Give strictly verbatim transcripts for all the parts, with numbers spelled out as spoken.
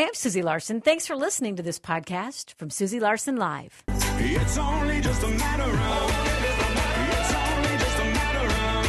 Hi, I'm Susie Larson. Thanks for listening to this podcast from Susie Larson Live. It's only just a matter of, it's only just a matter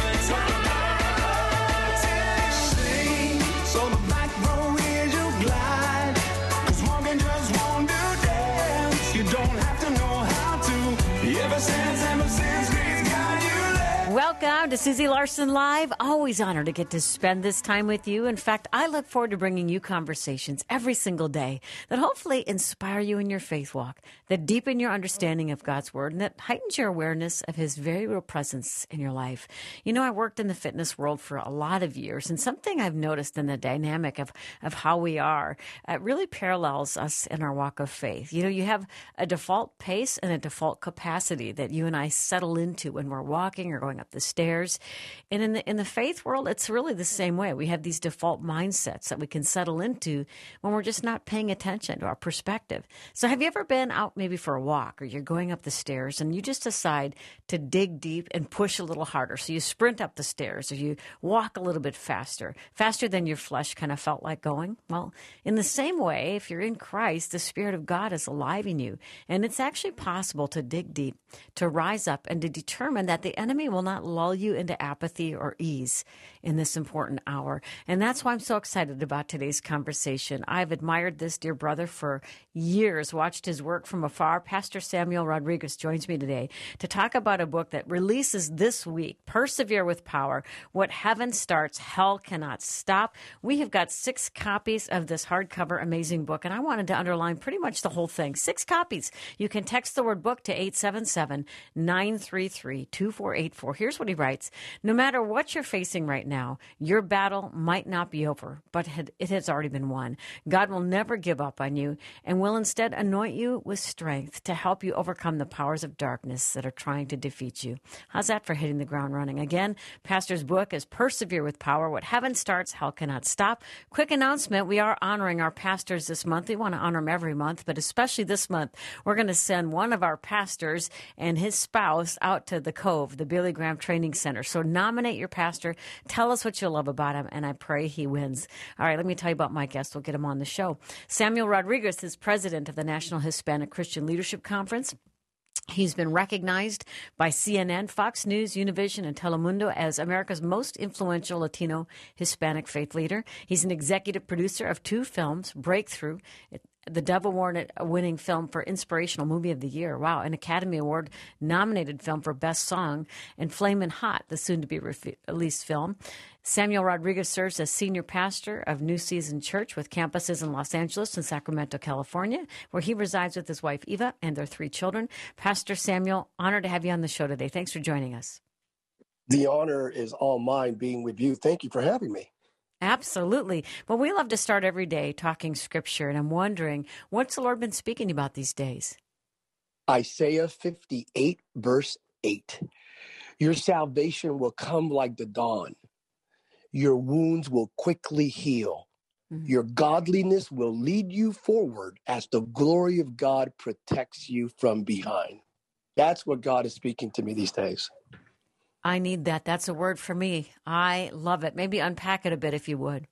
of, sing, so the back row is your glide, 'cause walking just won't do dance, you don't have to know how to, ever since, ever since, God's got you there. Welcome to Susie Larson Live. Always honored to get to spend this time with you. In fact, I look forward to bringing you conversations every single day that hopefully inspire you in your faith walk, that deepen your understanding of God's Word, and that heightens your awareness of His very real presence in your life. You know, I worked in the fitness world for a lot of years, and something I've noticed in the dynamic of, of how we are uh, really parallels us in our walk of faith. You know, you have a default pace and a default capacity that you and I settle into when we're walking or going up the stairs. And in the in the faith world, it's really the same way. We have these default mindsets that we can settle into when we're just not paying attention to our perspective. So have you ever been out maybe for a walk, or you're going up the stairs and you just decide to dig deep and push a little harder? So you sprint up the stairs, or you walk a little bit faster, faster than your flesh kind of felt like going. Well, in the same way, if you're in Christ, the Spirit of God is alive in you. And it's actually possible to dig deep, to rise up, and to determine that the enemy will not lull you into apathy or ease in this important hour. And that's why I'm so excited about today's conversation. I've admired this dear brother for years, watched his work from afar. Pastor Samuel Rodriguez joins me today to talk about a book that releases this week, Persevere with Power. What Heaven Starts, Hell Cannot Stop. We have got six copies of this hardcover amazing book, and I wanted to underline pretty much the whole thing. Six copies. You can text the word book to eight seven seven, nine three three, two four eight four. Here's what he writes. No matter what you're facing right now, your battle might not be over, but it has already been won. God will never give up on you and will instead anoint you with strength to help you overcome the powers of darkness that are trying to defeat you. How's that for hitting the ground running? Again, Pastor's book is Persevere with Power. What Heaven Starts, Hell Cannot Stop. Quick announcement, we are honoring our pastors this month. We want to honor them every month, but especially this month, we're going to send one of our pastors and his spouse out to the Cove, the Billy Graham Training Center. So nominate your pastor. Tell us what you love about him, and I pray he wins. All right, let me tell you about my guest. We'll get him on the show. Samuel Rodriguez is president of the National Hispanic Christian Leadership Conference. He's been recognized by C N N, Fox News, Univision, and Telemundo as America's most influential Latino Hispanic faith leader. He's an executive producer of two films, Breakthrough, the Dove Award-winning film for Inspirational Movie of the Year. Wow, an Academy Award-nominated film for Best Song, and Flamin' Hot, the soon-to-be-released film. Samuel Rodriguez serves as senior pastor of New Season Church with campuses in Los Angeles and Sacramento, California, where he resides with his wife, Eva, and their three children. Pastor Samuel, honored to have you on the show today. Thanks for joining us. The honor is all mine being with you. Thank you for having me. Absolutely. Well, we love to start every day talking scripture, and I'm wondering, what's the Lord been speaking about these days? Isaiah fifty-eight, verse eight. Your salvation will come like the dawn. Your wounds will quickly heal. Mm-hmm. Your godliness will lead you forward as the glory of God protects you from behind. That's what God is speaking to me these days. I need that. That's a word for me. I love it. Maybe unpack it a bit if you would.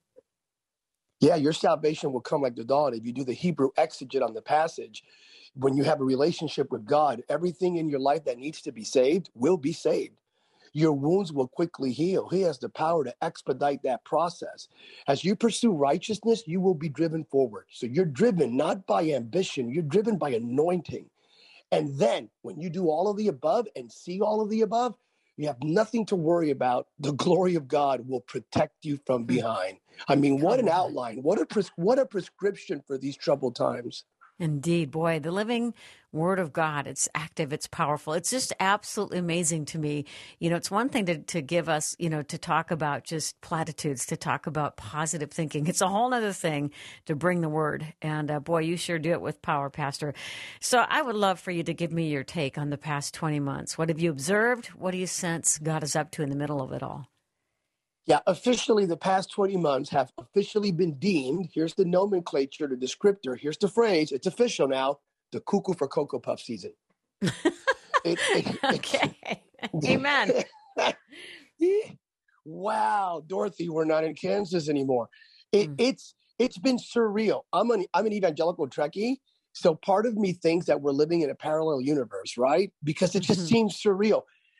Yeah, your salvation will come like the dawn. If you do the Hebrew exegete on the passage, when you have a relationship with God, everything in your life that needs to be saved will be saved. Your wounds will quickly heal. He has the power to expedite that process. As you pursue righteousness, you will be driven forward. So you're driven not by ambition, you're driven by anointing. And then when you do all of the above and see all of the above, you have nothing to worry about. The glory of God will protect you from behind. I mean, what an outline. What a pres- what a prescription for these troubled times. Indeed, boy, the living Word of God, it's active, it's powerful. It's just absolutely amazing to me. You know, it's one thing to, to give us, you know, to talk about just platitudes, to talk about positive thinking. It's a whole other thing to bring the Word. And uh, boy, you sure do it with power, Pastor. So I would love for you to give me your take on the past twenty months. What have you observed? What do you sense God is up to in the middle of it all? Yeah, officially, the past twenty months have officially been deemed, here's the nomenclature, the descriptor, here's the phrase, it's official now, the cuckoo for Cocoa Puff season. it, it, okay. Amen. Wow, Dorothy, we're not in Kansas anymore. It, mm. It's It's been surreal. I'm an I'm an evangelical Trekkie, so part of me thinks that we're living in a parallel universe, right? Because it just Mhm. seems surreal.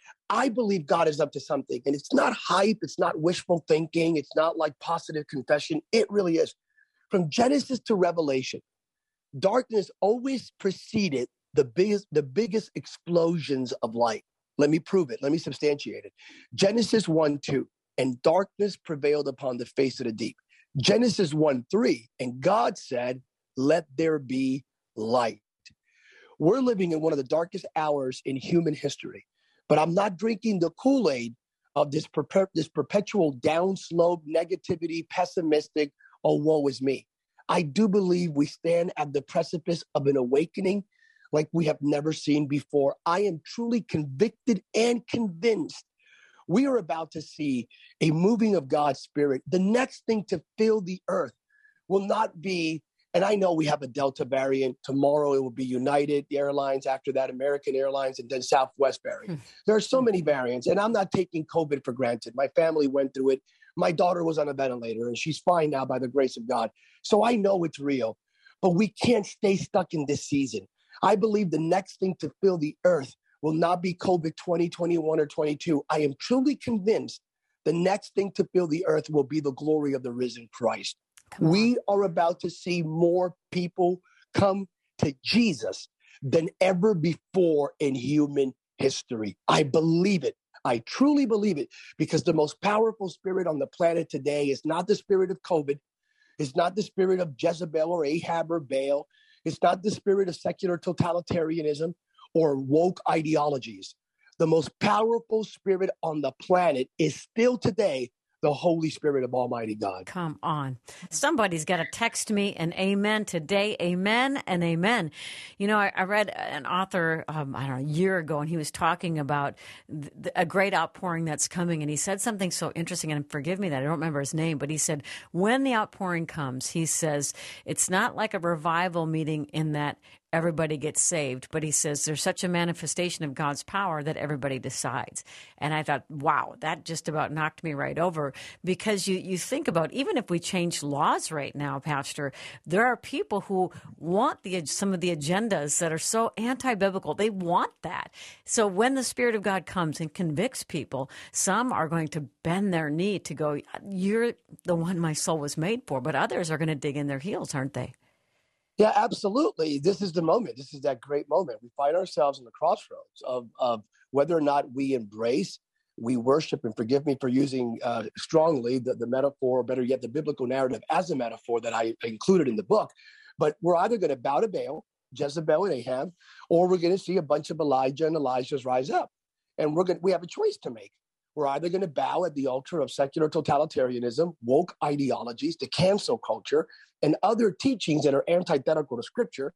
I believe God is up to something, and it's not hype, it's not wishful thinking, it's not like positive confession. It really is. From Genesis to Revelation, darkness always preceded the biggest the biggest explosions of light. Let me prove it. Let me substantiate it. Genesis one two, and darkness prevailed upon the face of the deep. Genesis one three, and God said, let there be light. We're living in one of the darkest hours in human history, but I'm not drinking the Kool-Aid of this, perpe- this perpetual downslope, negativity, pessimistic, oh, woe is me. I do believe we stand at the precipice of an awakening like we have never seen before. I am truly convicted and convinced we are about to see a moving of God's Spirit. The next thing to fill the earth will not be, and I know we have a Delta variant. Tomorrow it will be United Airlines, after that American Airlines, and then Southwest variant. There are so many variants, and I'm not taking COVID for granted. My family went through it. My daughter was on a ventilator, and she's fine now by the grace of God. So I know it's real, but we can't stay stuck in this season. I believe the next thing to fill the earth will not be COVID twenty, twenty-one, or twenty-two. I am truly convinced the next thing to fill the earth will be the glory of the risen Christ. Come on. We are about to see more people come to Jesus than ever before in human history. I believe it. I truly believe it, because the most powerful spirit on the planet today is not the spirit of COVID. It's not the spirit of Jezebel or Ahab or Baal. It's not the spirit of secular totalitarianism or woke ideologies. The most powerful spirit on the planet is still today the Holy Spirit of Almighty God. Come on. Somebody's got to text me an amen today. Amen and amen. You know, I, I read an author, um, I don't know, a year ago, and he was talking about th- a great outpouring that's coming. And he said something so interesting, and forgive me that I don't remember his name, but he said, when the outpouring comes, he says, it's not like a revival meeting in that everybody gets saved. But he says there's such a manifestation of God's power that everybody decides. And I thought, wow, that just about knocked me right over, because you, you think about, even if we change laws right now, Pastor, there are people who want the some of the agendas that are so anti-biblical. They want that. So when the Spirit of God comes and convicts people, some are going to bend their knee to go, you're the one my soul was made for. But others are going to dig in their heels, aren't they? Yeah, absolutely. This is the moment. This is that great moment. We find ourselves in the crossroads of, of whether or not we embrace, we worship, and forgive me for using uh, strongly the, the metaphor, or better yet, the biblical narrative as a metaphor that I included in the book. But we're either going to bow to Baal, Jezebel, and Ahab, or we're going to see a bunch of Elijah and Elijahs rise up. And we're going we have a choice to make. We're either going to bow at the altar of secular totalitarianism, woke ideologies, the cancel culture, and other teachings that are antithetical to Scripture,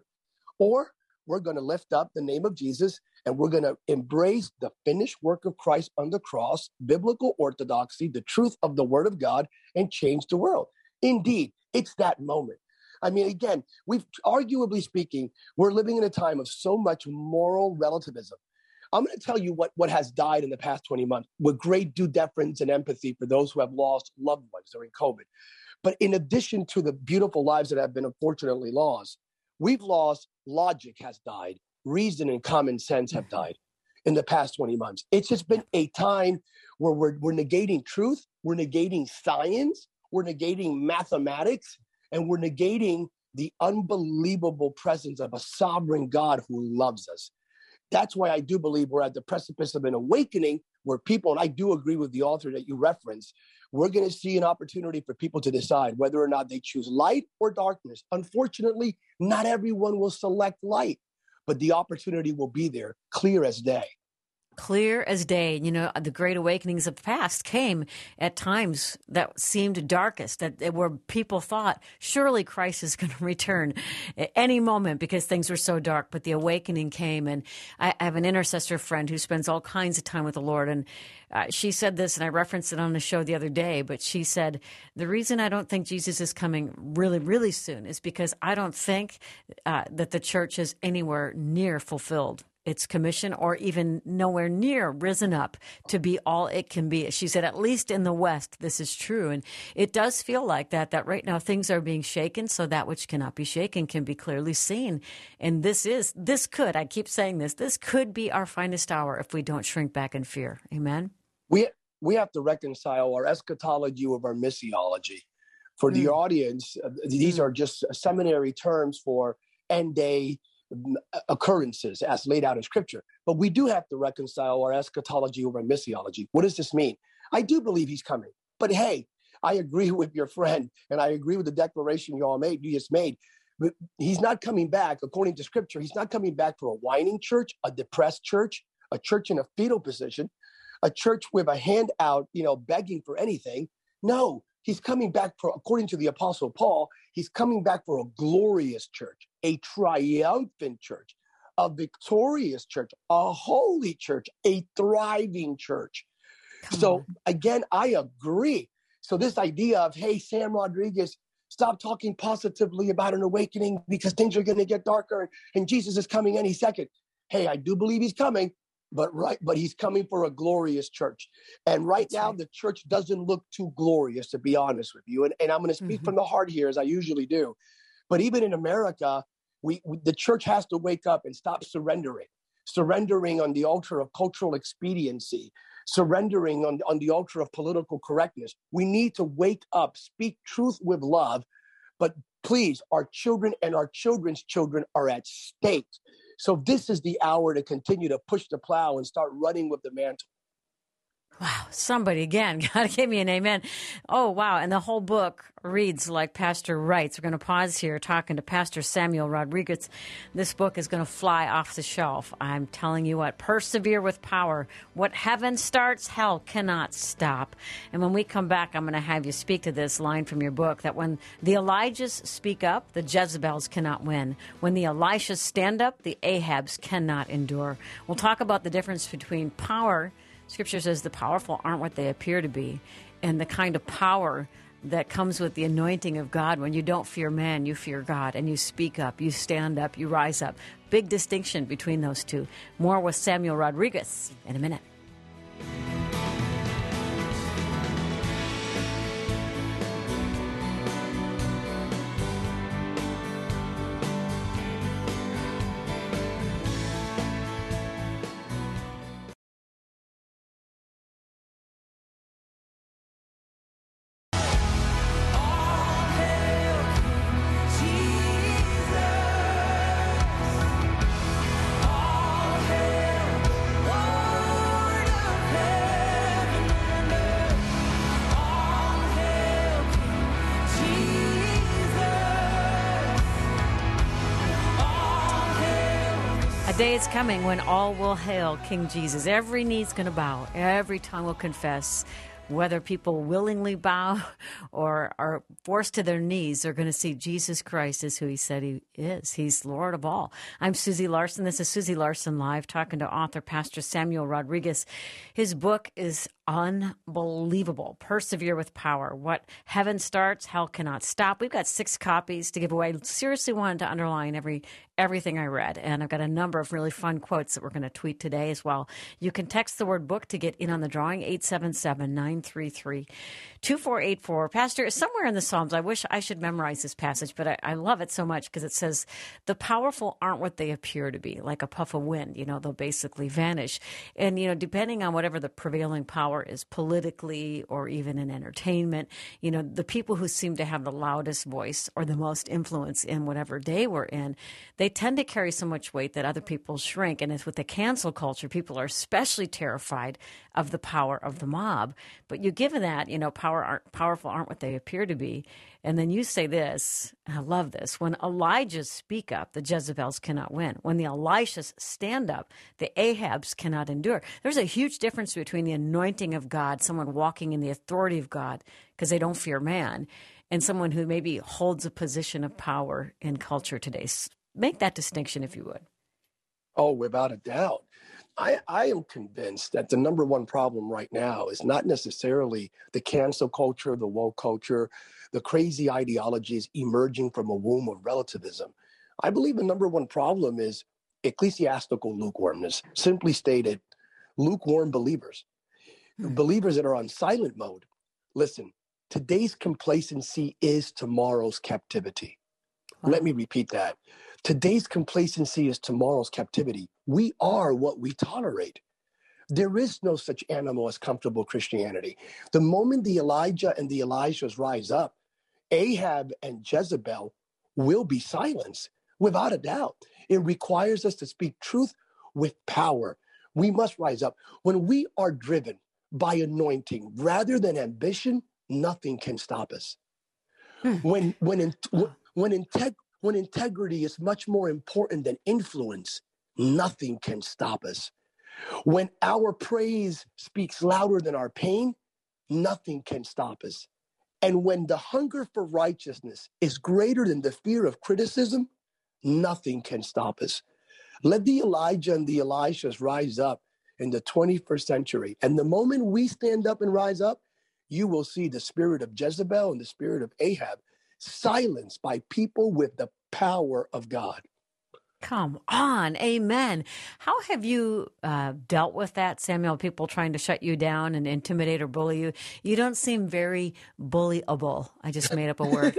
or we're going to lift up the name of Jesus and we're going to embrace the finished work of Christ on the cross, biblical orthodoxy, the truth of the Word of God, and change the world. Indeed, it's that moment. I mean, again, we've arguably speaking, we're living in a time of so much moral relativism. I'm going to tell you what, what has died in the past twenty months with great due deference and empathy for those who have lost loved ones during COVID. But in addition to the beautiful lives that have been unfortunately lost, we've lost logic has died. Reason and common sense have died in the past twenty months. It's just been a time where we're, we're negating truth. We're negating science. We're negating mathematics. And we're negating the unbelievable presence of a sovereign God who loves us. That's why I do believe we're at the precipice of an awakening where people, and I do agree with the author that you referenced, we're going to see an opportunity for people to decide whether or not they choose light or darkness. Unfortunately, not everyone will select light, but the opportunity will be there, clear as day. Clear as day. You know, the great awakenings of the past came at times that seemed darkest, that where people thought, surely Christ is going to return at any moment because things were so dark. But the awakening came. And I have an intercessor friend who spends all kinds of time with the Lord. And uh, she said this, and I referenced it on the show the other day, but she said, the reason I don't think Jesus is coming really, really soon is because I don't think uh, that the church is anywhere near fulfilled its commission or even nowhere near risen up to be all it can be. She said, at least in the West, this is true. And it does feel like that, that right now things are being shaken, so that which cannot be shaken can be clearly seen. And this is, this could, I keep saying this, this could be our finest hour if we don't shrink back in fear. Amen? We, we have to reconcile our eschatology with our missiology. For the Mm. audience, uh, these Mm. are just seminary terms for end day mm, occurrences as laid out in Scripture. But we do have to reconcile our eschatology with our missiology. What does this mean? I do believe he's coming. But hey, I agree with your friend, and I agree with the declaration you all made, you just made. But he's not coming back, according to Scripture, he's not coming back for a whining church, a depressed church, a church in a fetal position, a church with a hand out, you know, begging for anything. No. He's coming back for, according to the Apostle Paul, he's coming back for a glorious church, a triumphant church, a victorious church, a holy church, a thriving church. Come So on. again, I agree. So this idea of, hey, Sam Rodriguez, stop talking positively about an awakening because things are going to get darker and Jesus is coming any second. Hey, I do believe he's coming. But right, but he's coming for a glorious church. And right That's now, right. the church doesn't look too glorious, to be honest with you. And, and I'm going to speak Mhm. from the heart here, as I usually do. But even in America, we, we the church has to wake up and stop surrendering, surrendering on the altar of cultural expediency, surrendering on, on the altar of political correctness. We need to wake up, speak truth with love. But please, our children and our children's children are at stake. So this is the hour to continue to push the plow and start running with the mantle. Wow, somebody again, God gave me an amen. Oh, wow. And the whole book reads like Pastor writes. We're going to pause here talking to Pastor Samuel Rodriguez. This book is going to fly off the shelf. I'm telling you what, persevere with power. What heaven starts, hell cannot stop. And when we come back, I'm going to have you speak to this line from your book that when the Elijahs speak up, the Jezebels cannot win. When the Elishas stand up, the Ahabs cannot endure. We'll talk about the difference between power. Scripture says the powerful aren't what they appear to be, and the kind of power that comes with the anointing of God. When you don't fear man, you fear God, and you speak up, you stand up, you rise up. Big distinction between those two. More with Samuel Rodriguez in a minute. A day is coming when all will hail King Jesus. Every knee's going to bow. Every tongue will confess. Whether people willingly bow or are forced to their knees, they're going to see Jesus Christ is who he said he is. He's Lord of all. I'm Susie Larson. This is Susie Larson Live, talking to author Pastor Samuel Rodriguez. His book is unbelievable. Persevere with Power. What heaven starts, hell cannot stop. We've got six copies to give away. Seriously wanted to underline every everything I read. And I've got a number of really fun quotes that we're going to tweet today as well. You can text the word book to get in on the drawing, eight seven seven, nine three three, two four eight four. Pastor, somewhere in the Psalms, I wish I should memorize this passage, but I, I love it so much because it says, the powerful aren't what they appear to be, like a puff of wind. You know, they'll basically vanish. And, you know, depending on whatever the prevailing power is politically or even in entertainment, you know, the people who seem to have the loudest voice or the most influence in whatever day we're in, they tend to carry so much weight that other people shrink. And it's with the cancel culture, people are especially terrified of the power of the mob. But you given that, you know, power aren't, powerful aren't what they appear to be. And then you say this, and I love this, when Elijahs speak up, the Jezebels cannot win. When the Elishas stand up, the Ahabs cannot endure. There's a huge difference between the anointing of God, someone walking in the authority of God because they don't fear man, and someone who maybe holds a position of power in culture today. Make that distinction if you would. Oh, without a doubt. I, I am convinced that the number one problem right now is not necessarily the cancel culture, the woke culture, the crazy ideologies emerging from a womb of relativism. I believe the number one problem is ecclesiastical lukewarmness. Simply stated, lukewarm believers, Hmm. believers that are on silent mode. Listen, today's complacency is tomorrow's captivity. Wow. Let me repeat that. Today's complacency is tomorrow's captivity. We are what we tolerate. There is no such animal as comfortable Christianity. The moment the Elijah and the Elishas rise up, Ahab and Jezebel will be silenced, without a doubt. It requires us to speak truth with power. We must rise up. When we are driven by anointing rather than ambition, nothing can stop us. Hmm. When when in, when integ- when integrity is much more important than influence, nothing can stop us. When our praise speaks louder than our pain, nothing can stop us. And when the hunger for righteousness is greater than the fear of criticism, nothing can stop us. Let the Elijah and the Elishas rise up in the twenty-first century. And the moment we stand up and rise up, you will see the spirit of Jezebel and the spirit of Ahab silenced by people with the power of God. Come on. Amen. How have you uh, dealt with that, Samuel? People trying to shut you down and intimidate or bully you. You don't seem very bullyable. I just made up a word.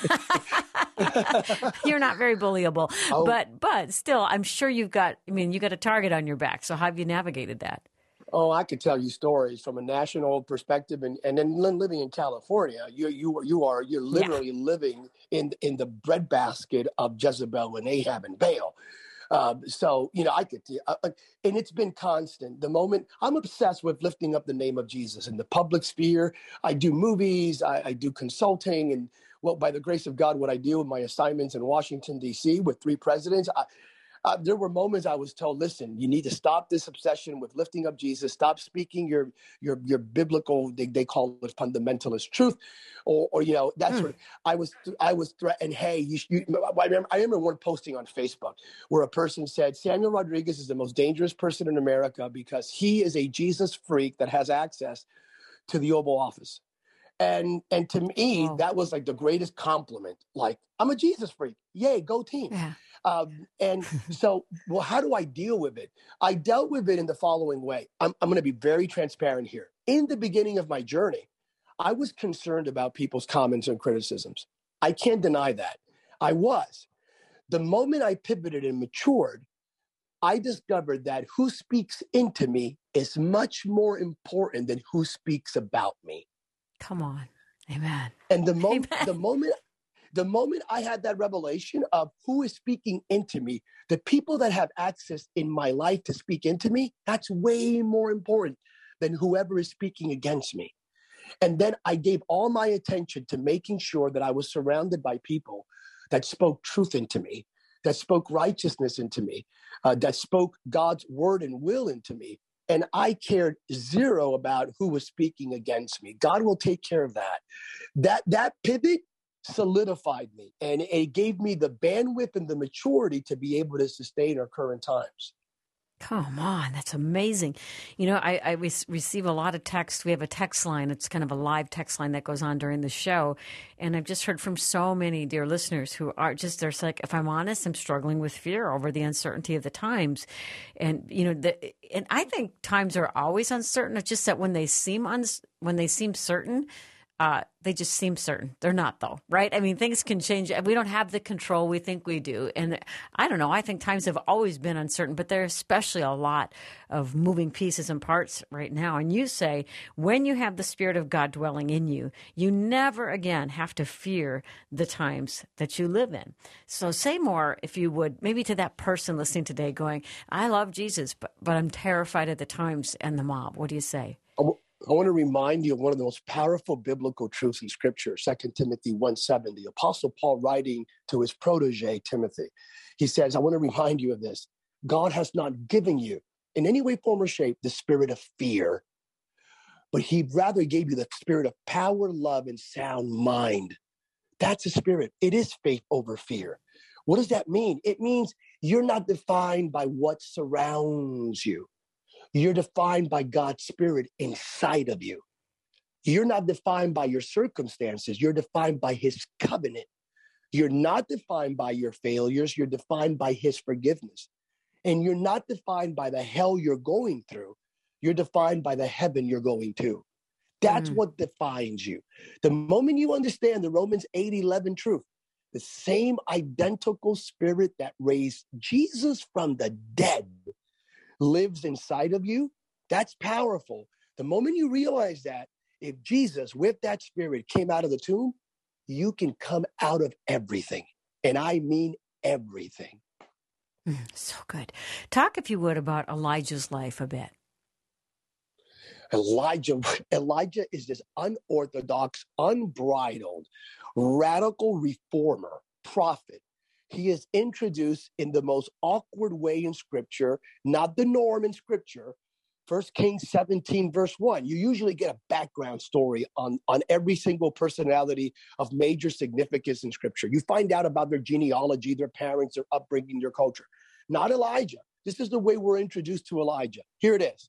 You're not very bullyable, Oh. but but still, I'm sure you've got. I mean, you got a target on your back. So how have you navigated that? Oh, I could tell you stories from a national perspective, and, and then li- living in California, you you you are you're literally living in in the breadbasket of Jezebel and Ahab and Baal. Um, so you know, I could, uh, uh, and it's been constant. The moment I'm obsessed with lifting up the name of Jesus in the public sphere. I do movies, I, I do consulting, and well, by the grace of God, what I do with my assignments in Washington D C with three presidents. I, Uh, there were moments I was told, listen, you need to stop this obsession with lifting up Jesus. Stop speaking your your your biblical, they, they call it fundamentalist truth, or, or you know, that Mm. sort of. I was I was threatened. Hey, you, you, I remember I remember one posting on Facebook where a person said Samuel Rodriguez is the most dangerous person in America because he is a Jesus freak that has access to the Oval Office. And and to me, Whoa. that was like the greatest compliment. Like, I'm a Jesus freak. Yay, go team. Yeah. Um, and so, well, how do I deal with it? I dealt with it in the following way. I'm, I'm going to be very transparent here. In the beginning of my journey, I was concerned about people's comments and criticisms. I can't deny that. I was. The moment I pivoted and matured, I discovered that who speaks into me is much more important than who speaks about me. Come on. Amen. And the moment, Amen. the moment, the moment I had that revelation of who is speaking into me, the people that have access in my life to speak into me, that's way more important than whoever is speaking against me. And then I gave all my attention to making sure that I was surrounded by people that spoke truth into me, that spoke righteousness into me, uh, that spoke God's word and will into me. And I cared zero about who was speaking against me. God will take care of that. That that pivot solidified me, and it gave me the bandwidth and the maturity to be able to sustain our current times. Come on, that's amazing. You know, I, I re- receive a lot of text. We have a text line. It's kind of a live text line that goes on during the show. And I've just heard from so many dear listeners who are just, they're like, if I'm honest, I'm struggling with fear over the uncertainty of the times. And, you know, the, and I think times are always uncertain. It's just that when they seem, uns, when they seem certain, Uh, they just seem certain. They're not, though, right? I mean, things can change. We don't have the control we think we do. And I don't know. I think times have always been uncertain, but there are especially a lot of moving pieces and parts right now. And you say, when you have the Spirit of God dwelling in you, you never again have to fear the times that you live in. So say more, if you would, maybe to that person listening today going, I love Jesus, but, but I'm terrified of the times and the mob. What do you say? I want to remind you of one of the most powerful biblical truths in Scripture, Second Timothy one seven, the Apostle Paul writing to his protege, Timothy. He says, I want to remind you of this. God has not given you in any way, form, or shape the spirit of fear, but he rather gave you the spirit of power, love, and sound mind. That's a spirit. It is faith over fear. What does that mean? It means you're not defined by what surrounds you. You're defined by God's Spirit inside of you. You're not defined by your circumstances. You're defined by his covenant. You're not defined by your failures. You're defined by his forgiveness. And you're not defined by the hell you're going through. You're defined by the heaven you're going to. That's Mm. what defines you. The moment you understand the Romans eight eleven truth, the same identical spirit that raised Jesus from the dead lives inside of you, that's powerful. The moment you realize that, if Jesus with that spirit came out of the tomb, you can come out of everything. And I mean everything. Mm, so good. Talk, if you would, about Elijah's life a bit. Elijah, Elijah is this unorthodox, unbridled, radical reformer, prophet. He is introduced in the most awkward way in Scripture, not the norm in Scripture. First Kings seventeen, verse one. You usually get a background story on, on every single personality of major significance in Scripture. You find out about their genealogy, their parents, their upbringing, their culture. Not Elijah. This is the way we're introduced to Elijah. Here it is.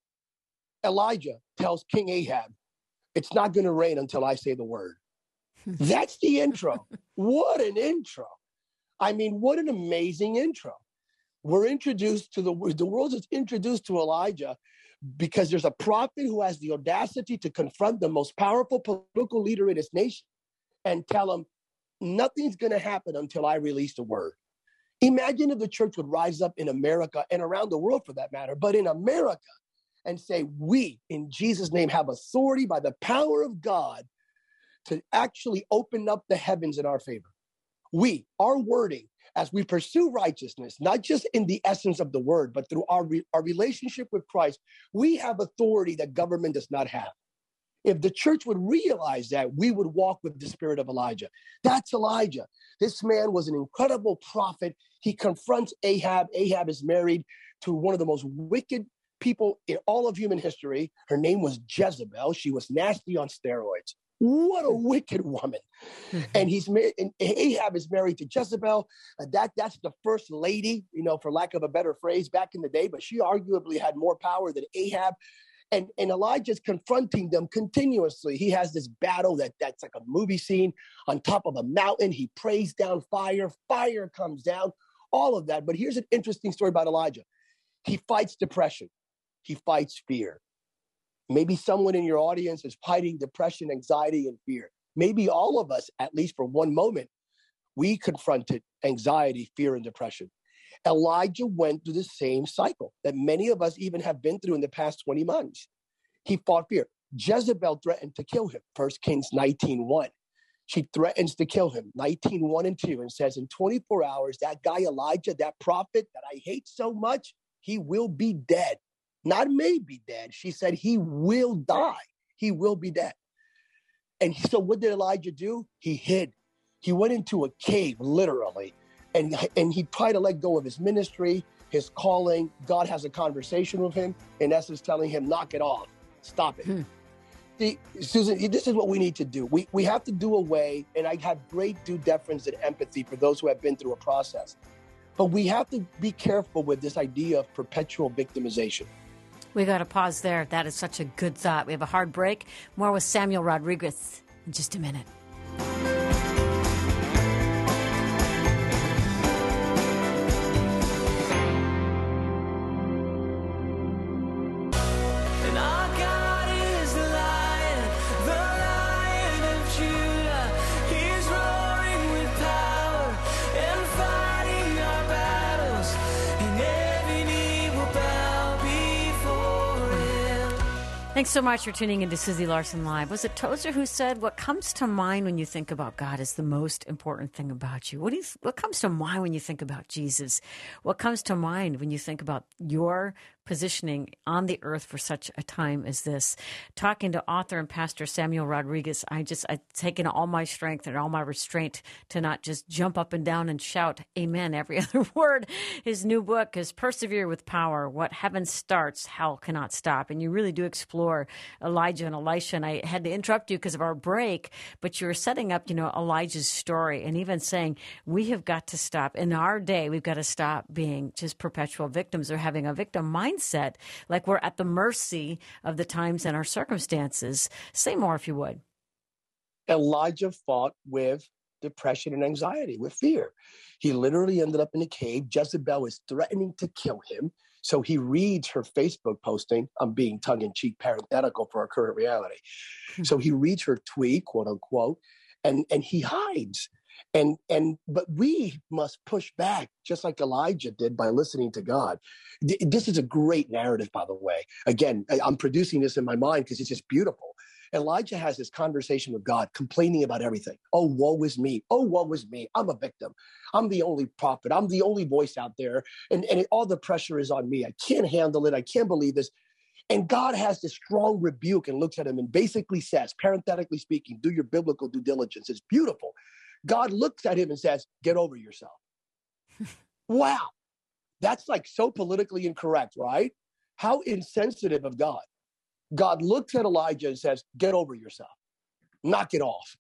Elijah tells King Ahab, it's not going to rain until I say the word. That's the intro. What an intro. I mean, what an amazing intro. We're introduced to the, the world is introduced to Elijah because there's a prophet who has the audacity to confront the most powerful political leader in his nation and tell him, nothing's going to happen until I release the word. Imagine if the church would rise up in America and around the world for that matter, but in America, and say, we, in Jesus' name, have authority by the power of God to actually open up the heavens in our favor. We, our wording, as we pursue righteousness, not just in the essence of the word, but through our, re- our relationship with Christ, we have authority that government does not have. If the church would realize that, we would walk with the spirit of Elijah. That's Elijah. This man was an incredible prophet. He confronts Ahab. Ahab is married to one of the most wicked people in all of human history. Her name was Jezebel. She was nasty on steroids. What a wicked woman. Mm-hmm. And he's married, and Ahab is married to Jezebel. Uh, that that's the first lady, you know, for lack of a better phrase, back in the day, but she arguably had more power than Ahab. And, and Elijah's confronting them continuously. He has this battle that, that's like a movie scene on top of a mountain. He prays down fire. Fire comes down, all of that. But here's an interesting story about Elijah. He fights depression. He fights fear. Maybe someone in your audience is fighting depression, anxiety, and fear. Maybe all of us, at least for one moment, we confronted anxiety, fear, and depression. Elijah went through the same cycle that many of us even have been through in the past twenty months. He fought fear. Jezebel threatened to kill him. First Kings nineteen one. She threatens to kill him, nineteen one and two, and says in twenty-four hours, that guy Elijah, that prophet that I hate so much, he will be dead. Not may be dead. She said he will die. He will be dead. And so what did Elijah do? He hid. He went into a cave, literally, and, and he tried to let go of his ministry, his calling. God has a conversation with him, in essence telling him, knock it off. Stop it. Hmm. See, Susan, this is what we need to do. We, we have to do away, and I have great due deference and empathy for those who have been through a process. But we have to be careful with this idea of perpetual victimization. We got to pause there. That is such a good thought. We have a hard break. More with Samuel Rodriguez in just a minute. And our God is the Lion, the Lion of Judah. He's roaring with power and fighting our battles, and every knee will bow before him. Thanks so much for tuning in to Susie Larson Live. Was it Tozer who said, what comes to mind when you think about God is the most important thing about you? What, do you, what comes to mind when you think about Jesus? What comes to mind when you think about your positioning on the earth for such a time as this? Talking to author and pastor Samuel Rodriguez, I just, I've taken all my strength and all my restraint to not just jump up and down and shout amen every other word. His new book is Persevere with Power, What Heaven Starts, Hell Cannot Stop. And you really do explore Elijah and Elisha. And I had to interrupt you because of our break, but you were setting up, you know, Elijah's story and even saying we have got to stop. In our day, we've got to stop being just perpetual victims or having a victim mindset, like we're at the mercy of the times and our circumstances. Say more if you would. Elijah fought with depression and anxiety, with fear. He literally ended up in a cave. Jezebel is threatening to kill him. So he reads her Facebook posting. I'm being tongue-in-cheek parenthetical for our current reality. So he reads her tweet, quote unquote, and, and he hides. And and but we must push back, just like Elijah did, by listening to God. D- This is a great narrative, by the way. Again, I- I'm producing this in my mind because it's just beautiful. Elijah has this conversation with God, complaining about everything. Oh, woe is me. Oh, woe is me. I'm a victim. I'm the only prophet. I'm the only voice out there. And, and it, all the pressure is on me. I can't handle it. I can't believe this. And God has this strong rebuke and looks at him and basically says, parenthetically speaking, do your biblical due diligence. It's beautiful. God looks at him and says, get over yourself. Wow. That's like so politically incorrect, right? How insensitive of God. God looks at Elijah and says, get over yourself. Knock it off.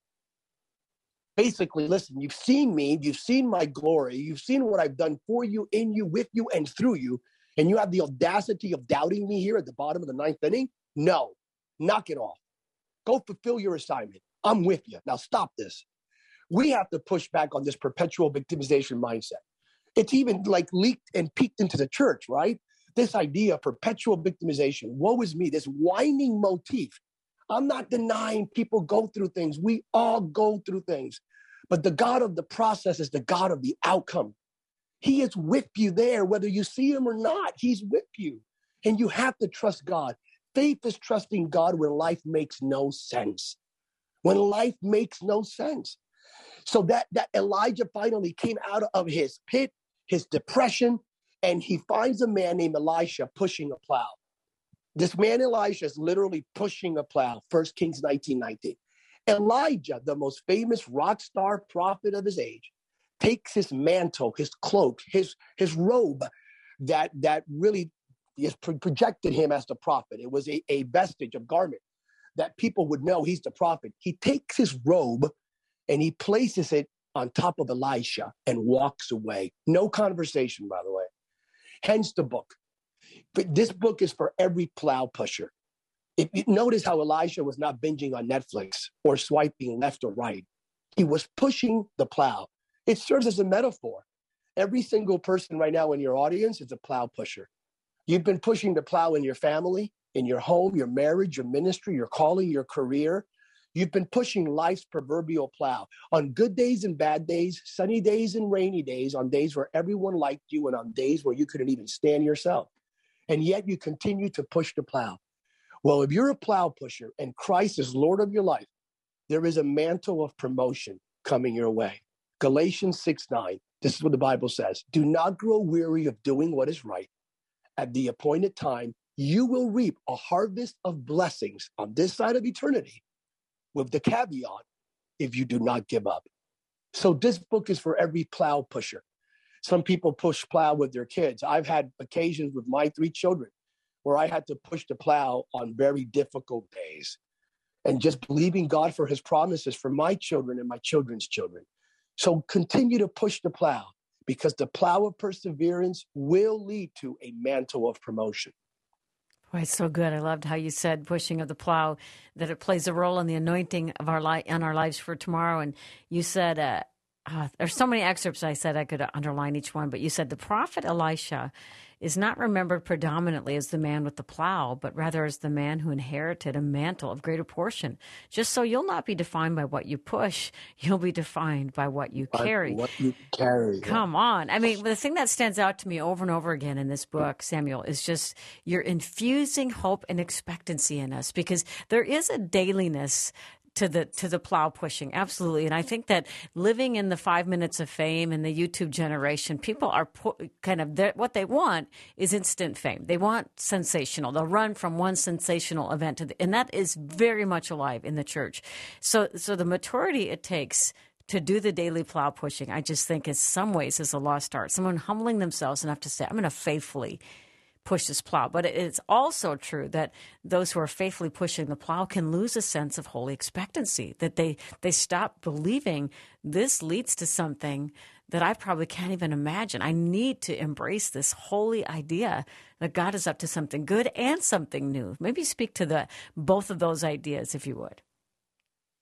Basically, listen, you've seen me, you've seen my glory, you've seen what I've done for you, in you, with you, and through you, and you have the audacity of doubting me here at the bottom of the ninth inning? No, knock it off. Go fulfill your assignment. I'm with you. Now stop this. We have to push back on this perpetual victimization mindset. It's even like leaked and peeked into the church, right? This idea of perpetual victimization, woe is me, this whining motif. I'm not denying people go through things. We all go through things. But the God of the process is the God of the outcome. He is with you there, whether you see him or not. He's with you. And you have to trust God. Faith is trusting God when life makes no sense. When life makes no sense. So that, that Elijah finally came out of his pit, his depression, and he finds a man named Elisha pushing a plow. This man Elisha is literally pushing a plow. First Kings nineteen nineteen. Elijah, the most famous rock star prophet of his age, takes his mantle, his cloak, his, his robe that, that really is pro- projected him as the prophet. It was a, a vestige of garment that people would know he's the prophet. He takes his robe and he places it on top of Elisha and walks away. No conversation, by the way. Hence the book. But this book is for every plow pusher. If you notice how Elisha was not binging on Netflix or swiping left or right. He was pushing the plow. It serves as a metaphor. Every single person right now in your audience is a plow pusher. You've been pushing the plow in your family, in your home, your marriage, your ministry, your calling, your career. You've been pushing life's proverbial plow on good days and bad days, sunny days and rainy days, on days where everyone liked you and on days where you couldn't even stand yourself. And yet you continue to push the plow. Well, if you're a plow pusher and Christ is Lord of your life, there is a mantle of promotion coming your way. Galatians six nine, this is what the Bible says. Do not grow weary of doing what is right. At the appointed time, you will reap a harvest of blessings on this side of eternity, with the caveat, if you do not give up. So this book is for every plow pusher. Some people push plow with their kids. I've had occasions with my three children where I had to push the plow on very difficult days and just believing God for his promises for my children and my children's children. So continue to push the plow, because the plow of perseverance will lead to a mantle of promotion. Boy, it's so good. I loved how you said pushing of the plow, that it plays a role in the anointing of our li- on our lives for tomorrow. And you said, uh, uh, there's so many excerpts I said I could underline each one, but you said the prophet Elisha is not remembered predominantly as the man with the plow, but rather as the man who inherited a mantle of greater portion. Just so you'll not be defined by what you push, you'll be defined by what you carry. What you carry. Come yeah. on. I mean, the thing that stands out to me over and over again in this book, Samuel, is just you're infusing hope and expectancy in us, because there is a dailiness to the to the plow pushing. Absolutely. And I think that living in the five minutes of fame and the YouTube generation, people are pu- kind of, what they want is instant fame. They want sensational. They'll run from one sensational event to the, and that is very much alive in the church. So, so the maturity it takes to do the daily plow pushing, I just think in some ways is a lost art. Someone humbling themselves enough to say, I'm going to faithfully push this plow. But it's also true that those who are faithfully pushing the plow can lose a sense of holy expectancy, that they, they stop believing this leads to something that I probably can't even imagine. I need to embrace this holy idea that God is up to something good and something new. Maybe speak to the both of those ideas, if you would.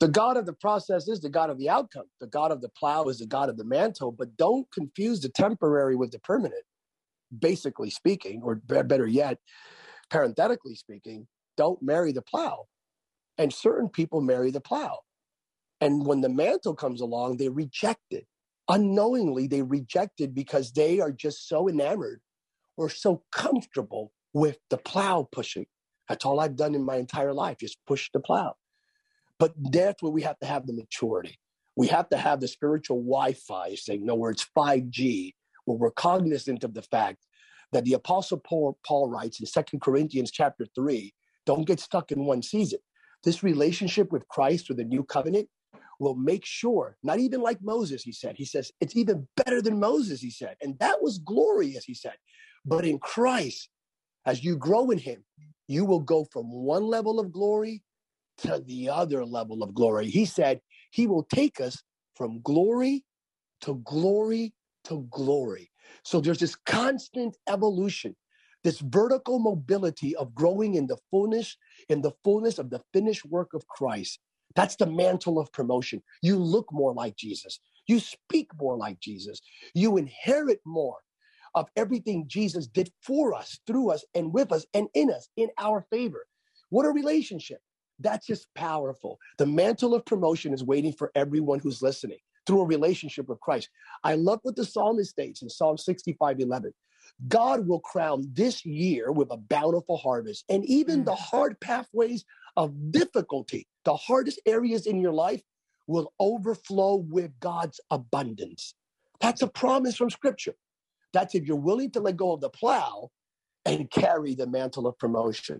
The God of the process is the God of the outcome. The God of the plow is the God of the mantle, but don't confuse the temporary with the permanent. Basically speaking, or better yet, parenthetically speaking, don't marry the plow. And certain people marry the plow. And when the mantle comes along, they reject it. Unknowingly, they reject it because they are just so enamored or so comfortable with the plow pushing. That's all I've done in my entire life, just push the plow. But that's where we have to have the maturity. We have to have the spiritual Wi-Fi, saying, no, where it's five G, where we're cognizant of the fact that the Apostle Paul, Paul writes in Second Corinthians chapter three, don't get stuck in one season. This relationship with Christ or the new covenant will make sure, not even like Moses, he said. He says, it's even better than Moses, he said. And that was glorious, he said. But in Christ, as you grow in him, you will go from one level of glory to the other level of glory. He said he will take us from glory to glory to glory. So there's this constant evolution, this vertical mobility of growing in the fullness, in the fullness of the finished work of Christ. That's the mantle of promotion. You look more like Jesus. You speak more like Jesus. You inherit more of everything Jesus did for us, through us, and with us, and in us, in our favor. What a relationship. That's just powerful. The mantle of promotion is waiting for everyone who's listening through a relationship with Christ. I love what the psalmist states in Psalm sixty-five eleven. God will crown this year with a bountiful harvest, and even mm. the hard pathways of difficulty, the hardest areas in your life, will overflow with God's abundance. That's a promise from Scripture. That's if you're willing to let go of the plow and carry the mantle of promotion.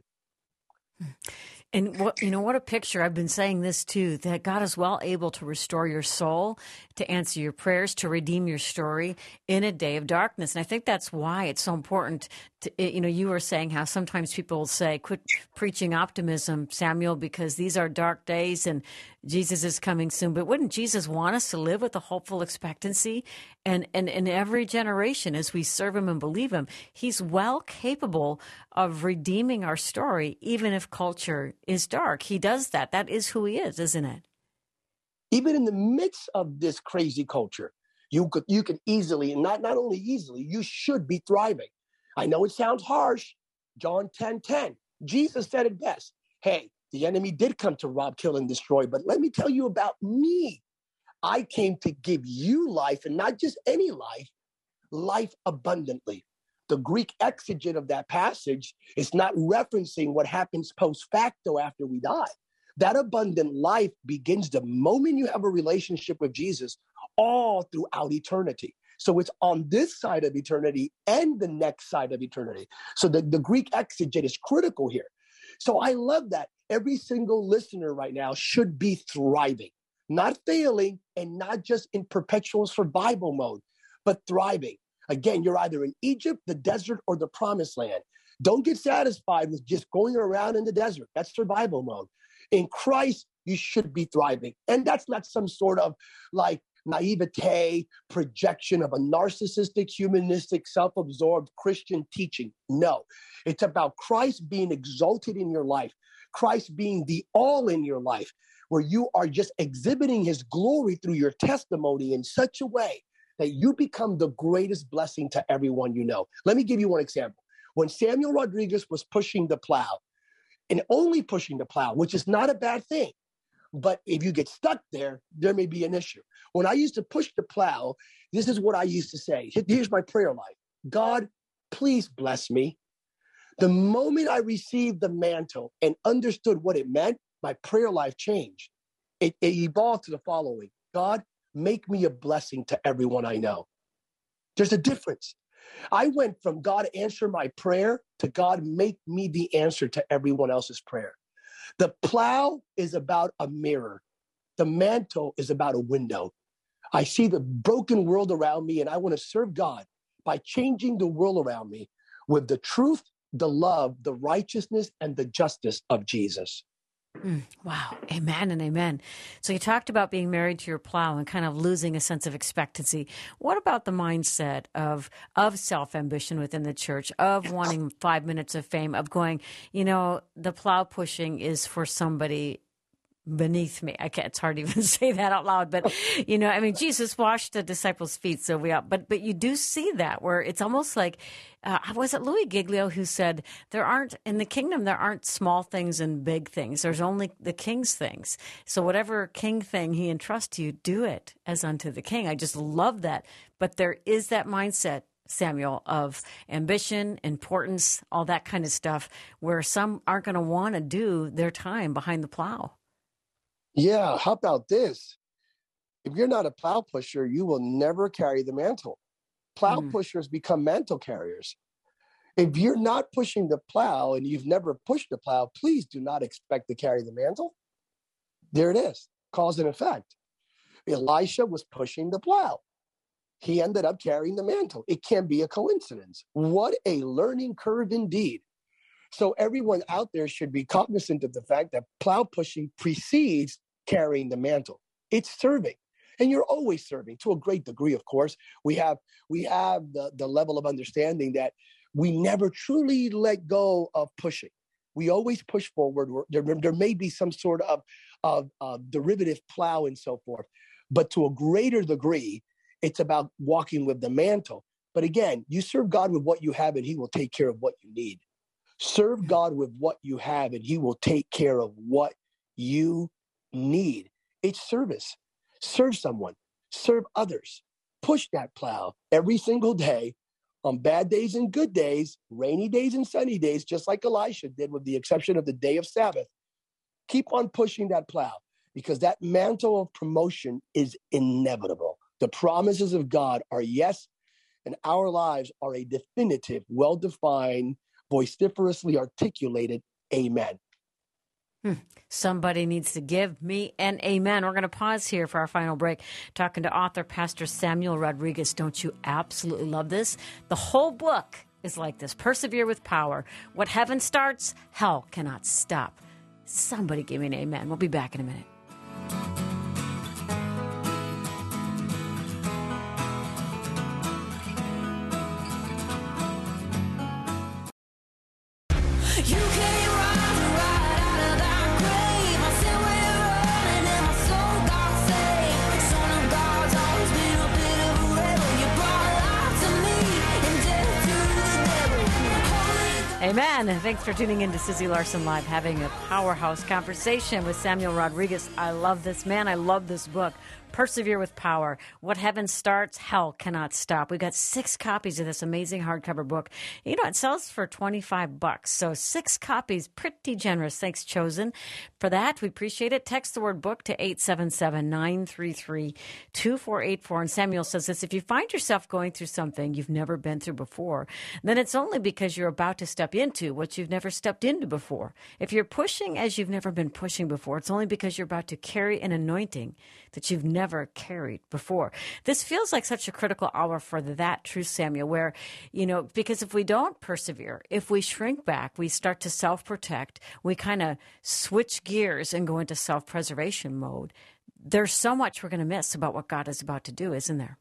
And what, you know, what a picture. I've been saying this too, that God is well able to restore your soul, to answer your prayers, to redeem your story in a day of darkness. And I think that's why it's so important to, you know, you were saying how sometimes people will say, quit preaching optimism, Samuel, because these are dark days and Jesus is coming soon. But wouldn't Jesus want us to live with a hopeful expectancy? And, and in every generation, as we serve him and believe him, he's well capable of redeeming our story, even if culture is dark. He does that. That is who he is, isn't it? Even in the midst of this crazy culture, you could you can easily, not, not only easily, you should be thriving. I know it sounds harsh. John ten ten. Jesus said it best. Hey, the enemy did come to rob, kill, and destroy, but let me tell you about me. I came to give you life, and not just any life, life abundantly. The Greek exegete of that passage is not referencing what happens post facto after we die. That abundant life begins the moment you have a relationship with Jesus, all throughout eternity. So it's on this side of eternity and the next side of eternity. So the, the Greek exegete is critical here. So I love that. Every single listener right now should be thriving, not failing, and not just in perpetual survival mode, but thriving. Again, you're either in Egypt, the desert, or the promised land. Don't get satisfied with just going around in the desert. That's survival mode. In Christ, you should be thriving. And that's not some sort of like naivete, projection of a narcissistic, humanistic, self-absorbed Christian teaching. No, it's about Christ being exalted in your life, Christ being the all in your life, where you are just exhibiting his glory through your testimony in such a way that you become the greatest blessing to everyone you know. Let me give you one example. When Samuel Rodriguez was pushing the plow, and only pushing the plow, which is not a bad thing, but if you get stuck there, there may be an issue. When I used to push the plow, this is what I used to say. Here's my prayer life. God, please bless me. The moment I received the mantle and understood what it meant, my prayer life changed. It, it evolved to the following. God, make me a blessing to everyone I know. There's a difference. I went from God answer my prayer to God make me the answer to everyone else's prayer. The plow is about a mirror. The mantle is about a window. I see the broken world around me, and I want to serve God by changing the world around me with the truth, the love, the righteousness, and the justice of Jesus. Mm, wow. Amen and amen. So you talked about being married to your plow and kind of losing a sense of expectancy. What about the mindset of of self-ambition within the church, of wanting five minutes of fame, of going, you know, the plow pushing is for somebody beneath me. I can't, it's hard to even say that out loud, but you know, I mean, Jesus washed the disciples' feet. So we, but, but you do see that where it's almost like, uh, was it Louis Giglio who said there aren't in the kingdom, there aren't small things and big things. There's only the king's things. So whatever king thing he entrusts you, do it as unto the king. I just love that. But there is that mindset, Samuel, of ambition, importance, all that kind of stuff, where some aren't going to want to do their time behind the plow. Yeah, how about this? If you're not a plow pusher, you will never carry the mantle. Plow mm. pushers become mantle carriers. If you're not pushing the plow and you've never pushed the plow, please do not expect to carry the mantle. There it is, cause and effect. Elisha was pushing the plow. He ended up carrying the mantle. It can be a coincidence. What a learning curve indeed. So everyone out there should be cognizant of the fact that plow pushing precedes carrying the mantle. It's serving. And you're always serving to a great degree, of course. We have we have the, the level of understanding that we never truly let go of pushing. We always push forward. There, there may be some sort of, of, of derivative plow and so forth. But to a greater degree, it's about walking with the mantle. But again, you serve God with what you have and he will take care of what you need. Serve God with what you have and he will take care of what you need. It's service. Serve someone. Serve others. Push that plow every single day on bad days and good days, rainy days and sunny days, just like Elisha did with the exception of the day of Sabbath. Keep on pushing that plow because that mantle of promotion is inevitable. The promises of God are yes, and our lives are a definitive, well-defined, vociferously articulated amen. Hmm. Somebody needs to give me an amen. We're going to pause here for our final break, talking to author Pastor Samuel Rodriguez. Don't you absolutely love this? The whole book is like this. Persevere with power. What heaven starts, hell cannot stop. Somebody give me an amen. We'll be back in a minute. You came right, right out of that grave. I said we're running and my soul got saved. Son of God's always been a bit of a rebel. You brought life to me and death to the devil. Holy Amen. Thanks for tuning in to Susie Larson Live, having a powerhouse conversation with Samuel Rodriguez. I love this man. I love this book. Persevere with power. What heaven starts, hell cannot stop. We got six copies of this amazing hardcover book. You know, it sells for twenty-five bucks. So six copies, pretty generous. Thanks, Chosen. For that, we appreciate it. Text the word book to eight seven seven, nine three three, two four eight four. And Samuel says this, if you find yourself going through something you've never been through before, then it's only because you're about to step into what you've never stepped into before. If you're pushing as you've never been pushing before, it's only because you're about to carry an anointing that you've never carried before. This feels like such a critical hour for that truth, Samuel, where, you know, because if we don't persevere, if we shrink back, we start to self-protect, we kind of switch gears and go into self-preservation mode. There's so much we're going to miss about what God is about to do, isn't there?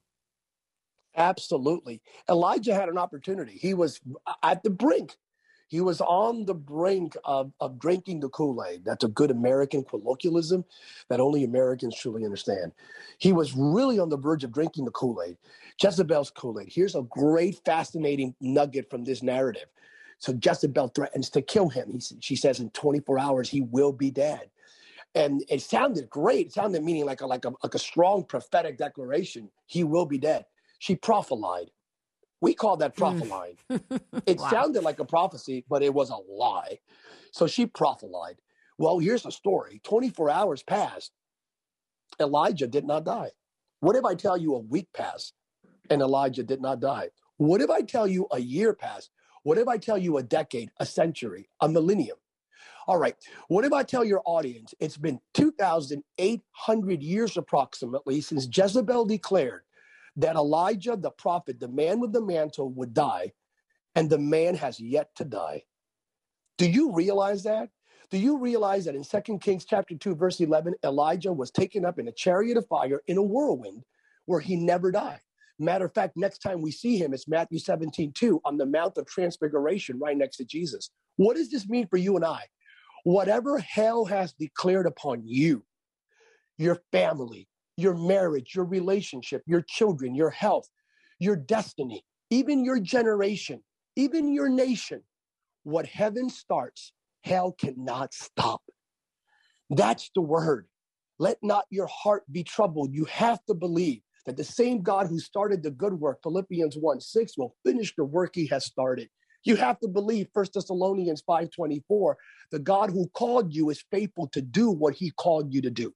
Absolutely. Elijah had an opportunity. He was at the brink. He was on the brink of, of drinking the Kool-Aid. That's a good American colloquialism that only Americans truly understand. He was really on the verge of drinking the Kool-Aid, Jezebel's Kool-Aid. Here's a great, fascinating nugget from this narrative. So Jezebel threatens to kill him. He, she says in twenty-four hours, he will be dead. And it sounded great. It sounded meaning like a, like a, like a strong prophetic declaration. He will be dead. She prophelied. We call that prophesying. It wow. sounded like a prophecy, but it was a lie. So she prophelied. Well, here's the story. twenty-four hours passed. Elijah did not die. What if I tell you a week passed and Elijah did not die? What if I tell you a year passed? What if I tell you a decade, a century, a millennium? All right. What if I tell your audience it's been two thousand eight hundred years approximately since Jezebel declared that Elijah, the prophet, the man with the mantle, would die, and the man has yet to die. Do you realize that? Do you realize that in Second Kings chapter two, verse eleven, Elijah was taken up in a chariot of fire in a whirlwind where he never died? Matter of fact, next time we see him, it's Matthew seventeen two on the Mount of Transfiguration right next to Jesus. What does this mean for you and I? Whatever hell has declared upon you, your family, your marriage, your relationship, your children, your health, your destiny, even your generation, even your nation, what heaven starts, hell cannot stop. That's the word. Let not your heart be troubled. You have to believe that the same God who started the good work, Philippians one six, will finish the work he has started. You have to believe First Thessalonians five twenty-four, the God who called you is faithful to do what he called you to do.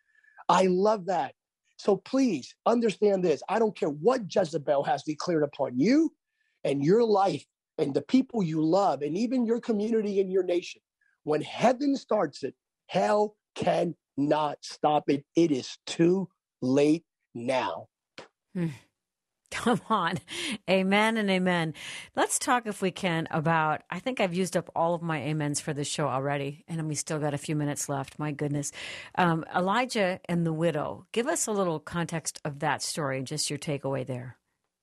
I love that. So please understand this. I don't care what Jezebel has declared upon you and your life and the people you love and even your community and your nation. When heaven starts it, hell cannot stop it. It is too late now. Hmm. Come on. Amen and amen. Let's talk, if we can, about, I think I've used up all of my amens for this show already, and we still got a few minutes left. My goodness. Um, Elijah and the widow. Give us a little context of that story, just your takeaway there.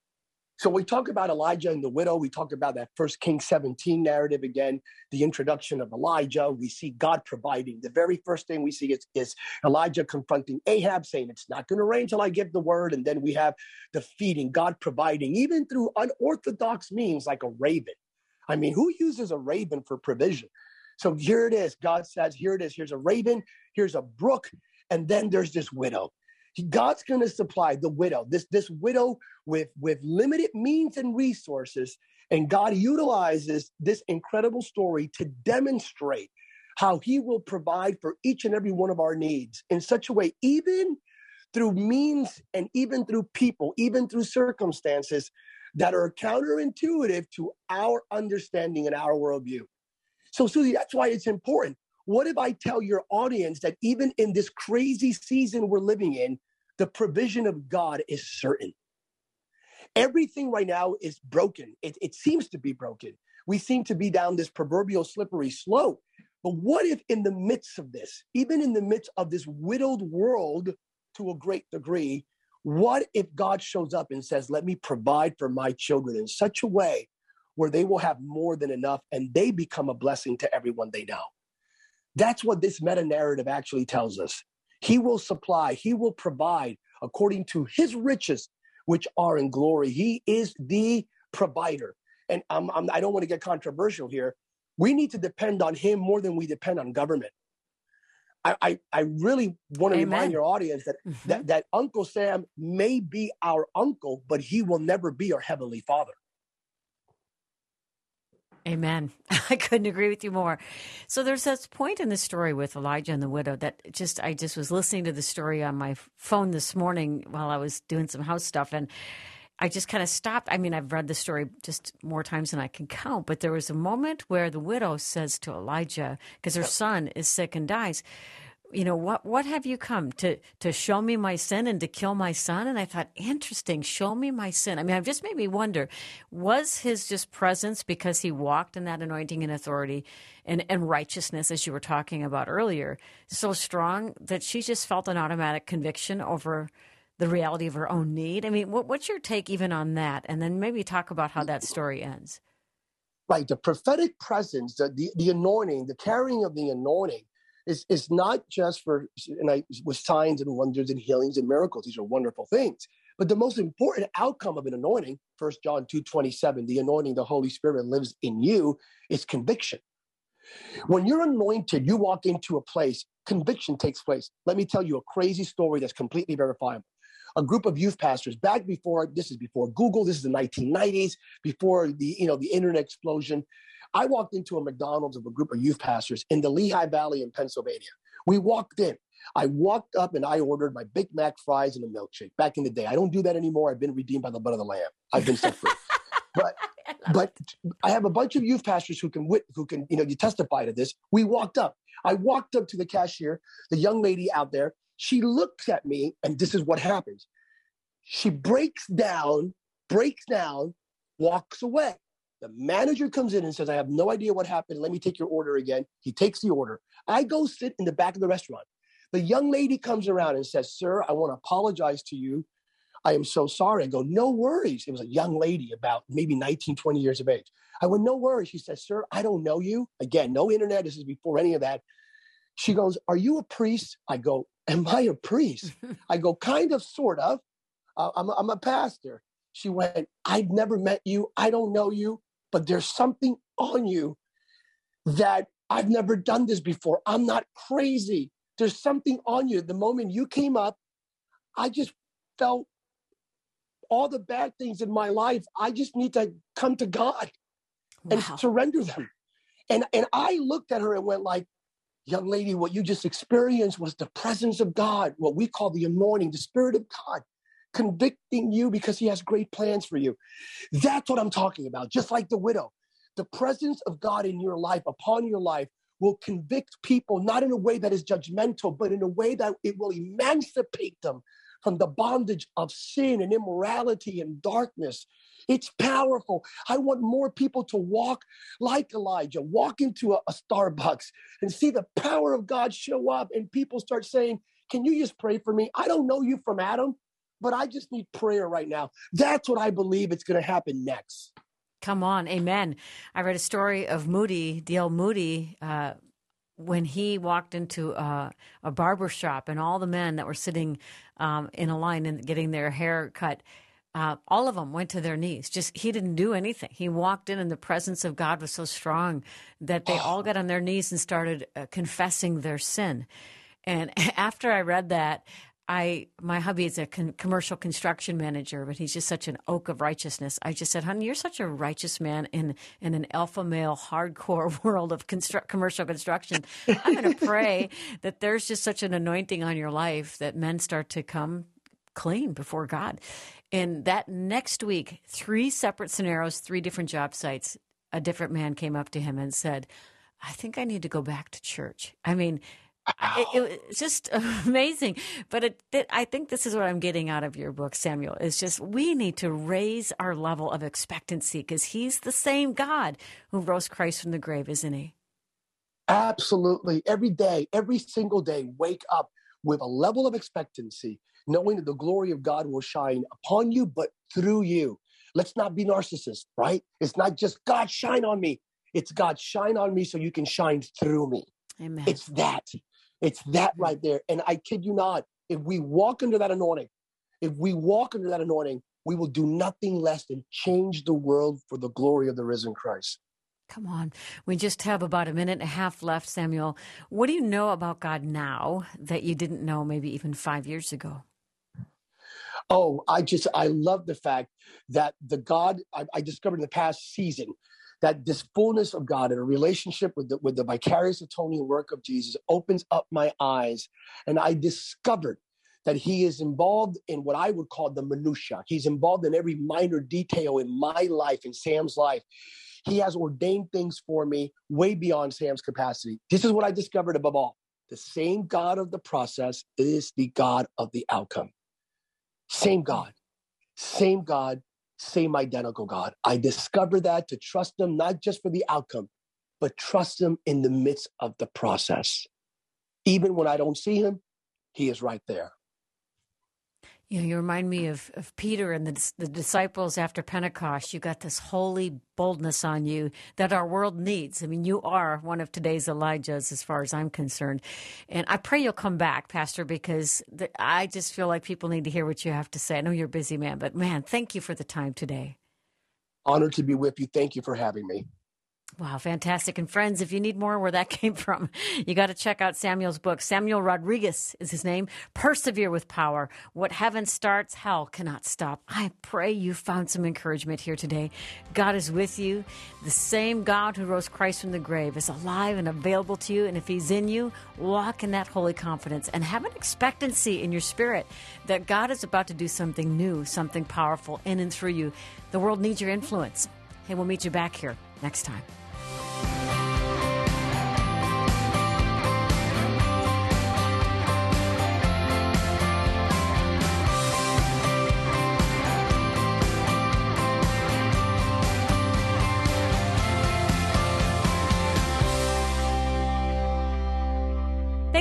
So we talk about Elijah and the widow. We talk about that First Kings seventeen narrative again, the introduction of Elijah. We see God providing. The very first thing we see is, is Elijah confronting Ahab, saying, it's not going to rain till I give the word. And then we have the feeding, God providing, even through unorthodox means like a raven. I mean, who uses a raven for provision? So here it is. God says, here it is. Here's a raven. Here's a brook. And then there's this widow. God's going to supply the widow, this, this widow with, with limited means and resources. And God utilizes this incredible story to demonstrate how he will provide for each and every one of our needs in such a way, even through means and even through people, even through circumstances that are counterintuitive to our understanding and our worldview. So, Susie, that's why it's important. What if I tell your audience that even in this crazy season we're living in, the provision of God is certain? Everything right now is broken. It, it seems to be broken. We seem to be down this proverbial slippery slope. But what if in the midst of this, even in the midst of this widowed world to a great degree, what if God shows up and says, let me provide for my children in such a way where they will have more than enough and they become a blessing to everyone they know? That's what this meta-narrative actually tells us. He will supply, he will provide according to his riches, which are in glory. He is the provider. And I'm, I'm, I don't want to get controversial here. We need to depend on him more than we depend on government. I, I, I really want to Amen. remind your audience that, Mm-hmm. that, that Uncle Sam may be our uncle, but he will never be our heavenly father. Amen. I couldn't agree with you more. So there's this point in the story with Elijah and the widow that just, I just was listening to the story on my phone this morning while I was doing some house stuff. And I just kind of stopped. I mean, I've read the story just more times than I can count, but there was a moment where the widow says to Elijah, because her son is sick and dies, you know, what what have you come to to show me my sin and to kill my son? And I thought, interesting, show me my sin. I mean, it just made me wonder, was his just presence because he walked in that anointing and authority and, and righteousness, as you were talking about earlier, so strong that she just felt an automatic conviction over the reality of her own need? I mean, what, what's your take even on that? And then maybe talk about how that story ends. Right, the prophetic presence, the, the, the anointing, the carrying of the anointing, It's, it's not just for, and I, with signs and wonders and healings and miracles. These are wonderful things. But the most important outcome of an anointing, First John two twenty-seven, the anointing, the Holy Spirit lives in you, is conviction. When you're anointed, you walk into a place, conviction takes place. Let me tell you a crazy story that's completely verifiable. A group of youth pastors back before, this is before Google, this is the nineteen nineties, before the, you know, the internet explosion. I walked into a McDonald's of a group of youth pastors in the Lehigh Valley in Pennsylvania. We walked in. I walked up and I ordered my Big Mac fries and a milkshake. Back in the day, I don't do that anymore. I've been redeemed by the blood of the Lamb. I've been set free. But but I have a bunch of youth pastors who can wit, who can you know you testify to this. We walked up. I walked up to the cashier, the young lady out there. She looks at me, and this is what happens. She breaks down, breaks down, walks away. The manager comes in and says, I have no idea what happened. Let me take your order again. He takes the order. I go sit in the back of the restaurant. The young lady comes around and says, sir, I want to apologize to you. I am so sorry. I go, no worries. It was a young lady about maybe nineteen, twenty years of age. I went, no worries. She said, sir, I don't know you. Again, no internet. This is before any of that. She goes, are you a priest? I go, am I a priest? I go, kind of, sort of. Uh, I'm, a, I'm a pastor. She went, I've never met you. I don't know you, but there's something on you that I've never done this before. I'm not crazy. There's something on you. The moment you came up, I just felt all the bad things in my life. I just need to come to God and Wow. surrender them. And, and I looked at her and went like, young lady, what you just experienced was the presence of God, what we call the anointing, the Spirit of God, convicting you because he has great plans for you. That's what I'm talking about. Just like the widow, the presence of God in your life, upon your life, will convict people, not in a way that is judgmental, but in a way that it will emancipate them from the bondage of sin and immorality and darkness. It's powerful. I want more people to walk like Elijah, walk into a, a Starbucks and see the power of God show up, and people start saying, can you just pray for me? I don't know you from Adam, but I just need prayer right now. That's what I believe is going to happen next. Come on. Amen. I read a story of Moody, D L Moody, uh, when he walked into uh, a barber shop, and all the men that were sitting um, in a line and getting their hair cut, uh, all of them went to their knees. Just, he didn't do anything. He walked in and the presence of God was so strong that they all got on their knees and started uh, confessing their sin. And after I read that, I, my hubby is a con- commercial construction manager, but he's just such an oak of righteousness. I just said, honey, you're such a righteous man in, in an alpha male hardcore world of constru- commercial construction. I'm going to pray that there's just such an anointing on your life that men start to come clean before God. And that next week, three separate scenarios, three different job sites, a different man came up to him and said, I think I need to go back to church. I mean, It, it was just amazing. But it, it, I think this is what I'm getting out of your book, Samuel, is just we need to raise our level of expectancy because he's the same God who rose Christ from the grave, isn't he? Absolutely. Every day, every single day, wake up with a level of expectancy, knowing that the glory of God will shine upon you, but through you. Let's not be narcissists, right? It's not just God shine on me. It's God shine on me so you can shine through me. Amen. It's that. It's that right there. And I kid you not, if we walk under that anointing, if we walk under that anointing, we will do nothing less than change the world for the glory of the risen Christ. Come on. We just have about a minute and a half left, Samuel. What do you know about God now that you didn't know maybe even five years ago? Oh, I just, I love the fact that the God I, I discovered in the past season, that this fullness of God and a relationship with the, with the vicarious atoning work of Jesus opens up my eyes. And I discovered that he is involved in what I would call the minutia. He's involved in every minor detail in my life, in Sam's life. He has ordained things for me way beyond Sam's capacity. This is what I discovered above all. The same God of the process is the God of the outcome. Same God, same God, same identical God. I discovered that to trust him, not just for the outcome, but trust him in the midst of the process. Even when I don't see him, he is right there. You know, you remind me of, of Peter and the, the disciples after Pentecost. You got this holy boldness on you that our world needs. I mean, you are one of today's Elijahs as far as I'm concerned. And I pray you'll come back, Pastor, because the, I just feel like people need to hear what you have to say. I know you're a busy man, but man, thank you for the time today. Honored to be with you. Thank you for having me. Wow, fantastic. And friends, if you need more where that came from, you got to check out Samuel's book. Samuel Rodriguez is his name. Persevere with Power. What heaven starts, hell cannot stop. I pray you found some encouragement here today. God is with you. The same God who rose Christ from the grave is alive and available to you. And if he's in you, walk in that holy confidence and have an expectancy in your spirit that God is about to do something new, something powerful in and through you. The world needs your influence. Hey, we'll meet you back here next time.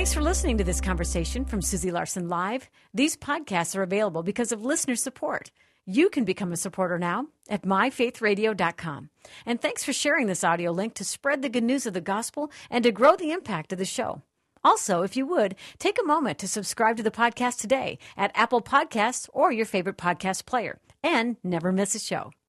Thanks for listening to this conversation from Susie Larson Live. These podcasts are available because of listener support. You can become a supporter now at my faith radio dot com. And thanks for sharing this audio link to spread the good news of the gospel and to grow the impact of the show. Also, if you would, take a moment to subscribe to the podcast today at Apple Podcasts or your favorite podcast player, and never miss a show.